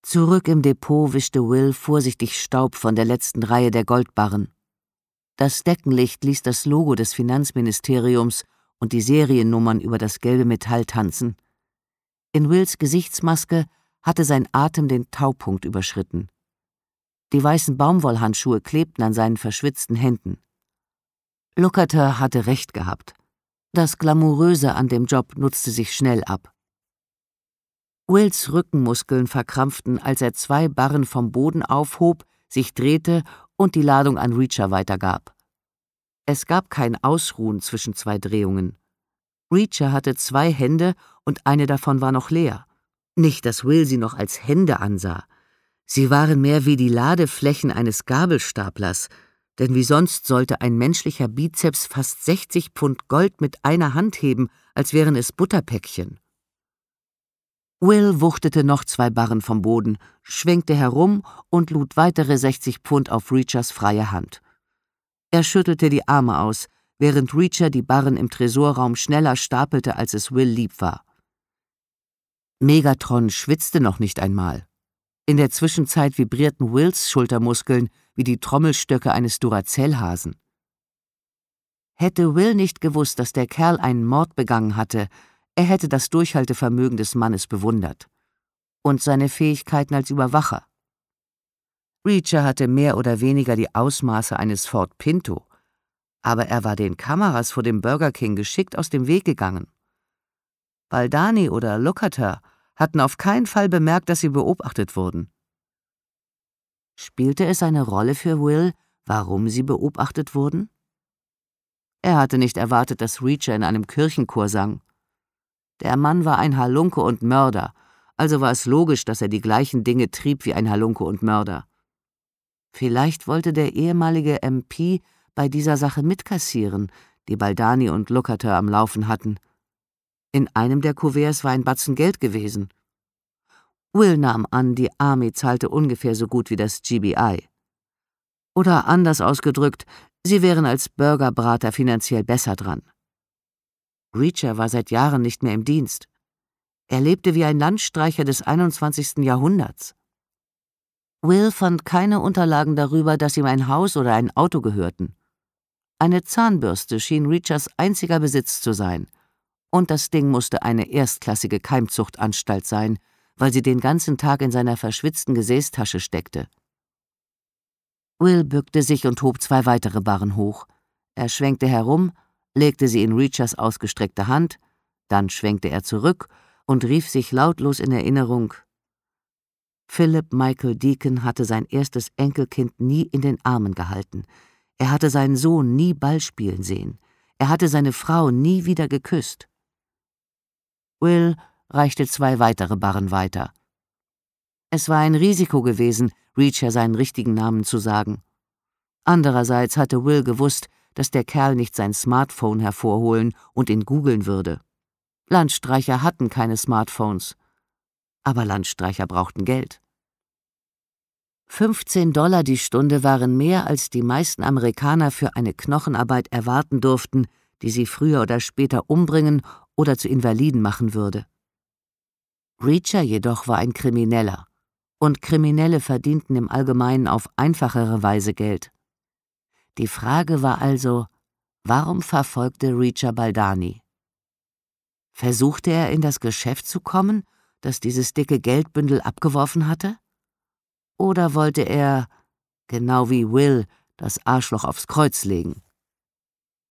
Zurück im Depot wischte Will vorsichtig Staub von der letzten Reihe der Goldbarren. Das Deckenlicht ließ das Logo des Finanzministeriums und die Seriennummern über das gelbe Metall tanzen. In Wills Gesichtsmaske hatte sein Atem den Taupunkt überschritten. Die weißen Baumwollhandschuhe klebten an seinen verschwitzten Händen. Lukather hatte recht gehabt. Das Glamouröse an dem Job nutzte sich schnell ab. Wills Rückenmuskeln verkrampften, als er 2 Barren vom Boden aufhob, sich drehte und die Ladung an Reacher weitergab. Es gab kein Ausruhen zwischen 2 Drehungen. Reacher hatte 2 Hände und eine davon war noch leer. Nicht, dass Will sie noch als Hände ansah. Sie waren mehr wie die Ladeflächen eines Gabelstaplers, denn wie sonst sollte ein menschlicher Bizeps fast 60 Pfund Gold mit einer Hand heben, als wären es Butterpäckchen. Will wuchtete noch 2 Barren vom Boden, schwenkte herum und lud weitere 60 Pfund auf Reachers freie Hand. Er schüttelte die Arme aus, während Reacher die Barren im Tresorraum schneller stapelte, als es Will lieb war. Megatron schwitzte noch nicht einmal. In der Zwischenzeit vibrierten Wills Schultermuskeln wie die Trommelstöcke eines Duracell-Hasen. Hätte Will nicht gewusst, dass der Kerl einen Mord begangen hatte, er hätte das Durchhaltevermögen des Mannes bewundert. Und seine Fähigkeiten als Überwacher. Reacher hatte mehr oder weniger die Ausmaße eines Ford Pinto, aber er war den Kameras vor dem Burger King geschickt aus dem Weg gegangen. Baldani oder Lukather hatten auf keinen Fall bemerkt, dass sie beobachtet wurden. Spielte es eine Rolle für Will, warum sie beobachtet wurden? Er hatte nicht erwartet, dass Reacher in einem Kirchenchor sang. Der Mann war ein Halunke und Mörder, also war es logisch, dass er die gleichen Dinge trieb wie ein Halunke und Mörder. Vielleicht wollte der ehemalige MP bei dieser Sache mitkassieren, die Baldani und Lukather am Laufen hatten. In einem der Kuverts war ein Batzen Geld gewesen. Will nahm an, die Army zahlte ungefähr so gut wie das GBI. Oder anders ausgedrückt, sie wären als Burgerbrater finanziell besser dran. Reacher war seit Jahren nicht mehr im Dienst. Er lebte wie ein Landstreicher des 21. Jahrhunderts. Will fand keine Unterlagen darüber, dass ihm ein Haus oder ein Auto gehörten. Eine Zahnbürste schien Reachers einziger Besitz zu sein. Und das Ding musste eine erstklassige Keimzuchtanstalt sein, weil sie den ganzen Tag in seiner verschwitzten Gesäßtasche steckte. Will bückte sich und hob 2 weitere Barren hoch. Er schwenkte herum, legte sie in Reachers ausgestreckte Hand, dann schwenkte er zurück und rief sich lautlos in Erinnerung: Philip Michael Deacon hatte sein erstes Enkelkind nie in den Armen gehalten. Er hatte seinen Sohn nie Ball spielen sehen. Er hatte seine Frau nie wieder geküsst. Will reichte 2 weitere Barren weiter. Es war ein Risiko gewesen, Reacher seinen richtigen Namen zu sagen. Andererseits hatte Will gewusst, dass der Kerl nicht sein Smartphone hervorholen und ihn googeln würde. Landstreicher hatten keine Smartphones. Aber Landstreicher brauchten Geld. $15 die Stunde waren mehr, als die meisten Amerikaner für eine Knochenarbeit erwarten durften, die sie früher oder später umbringen oder zu Invaliden machen würde. Reacher jedoch war ein Krimineller, und Kriminelle verdienten im Allgemeinen auf einfachere Weise Geld. Die Frage war also, warum verfolgte Reacher Baldani? Versuchte er in das Geschäft zu kommen, das dieses dicke Geldbündel abgeworfen hatte? Oder wollte er, genau wie Will, das Arschloch aufs Kreuz legen?